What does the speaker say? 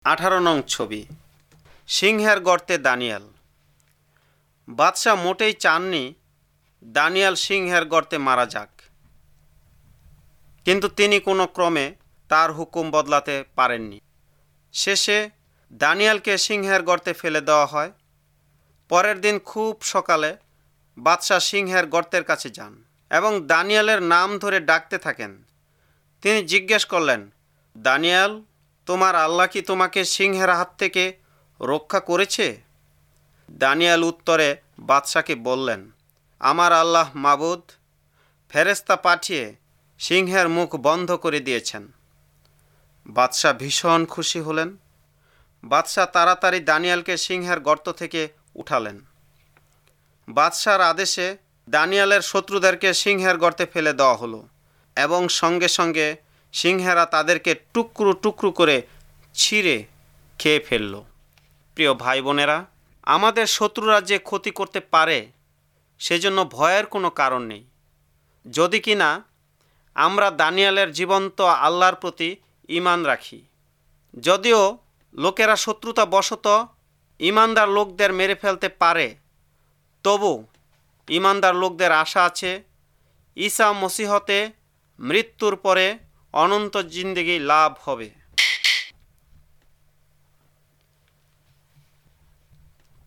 18 নং ছবি। সিংহের গর্তে দানিয়েল। বাদশাহ মোটেই চাননি দানিয়েল সিংহের গর্তে মারা যাক, কিন্তু তিনি কোনো ক্রমে তার হুকুম বদলাতে পারেননি। শেষে দানিয়েলকে সিংহের গর্তে ফেলে দেওয়া হয়। পরের দিন খুব সকালে বাদশাহ সিংহের গর্তের কাছে যান এবং দানিয়েলের নাম ধরে ডাকতে থাকেন। তিনি জিজ্ঞেস করলেন, দানিয়েল, তোমার আল্লাহ কি তোমাকে সিংহের হাত থেকে রক্ষা করেছে? দানিয়েল উত্তরে বাদশাকে বললেন, আমার আল্লাহ মাবুদ ফেরেশতা পাঠিয়ে সিংহের মুখ বন্ধ করে দিয়েছেন। বাদশাহ ভীষণ খুশি হলেন। বাদশাহ তাড়াতাড়ি দানিয়েলকে সিংহের গর্ত থেকে উঠালেন। বাদশার আদেশে দানিয়েলের শত্রুদেরকে সিংহের গর্তে ফেলে দেওয়া হলো এবং সঙ্গে সঙ্গে সিংহেরা তাদেরকে টুকরো টুকরো করে ছিঁড়ে খেয়ে ফেলল। প্রিয় ভাই বোনেরা, আমাদের শত্রুরা যে ক্ষতি করতে পারে সেজন্য ভয়ের কোনো কারণ নেই, যদি কিনা আমরা দানিয়েলের জীবন্ত আল্লাহর প্রতি ঈমান রাখি। যদিও লোকেরা শত্রুতা বশত ঈমানদার লোকদের মেরে ফেলতে পারে, তবু ঈমানদার লোকদের আশা আছে ঈসা মসিহতে মৃত্যুর পরে অনন্ত জিন্দেগি লাভ হবে।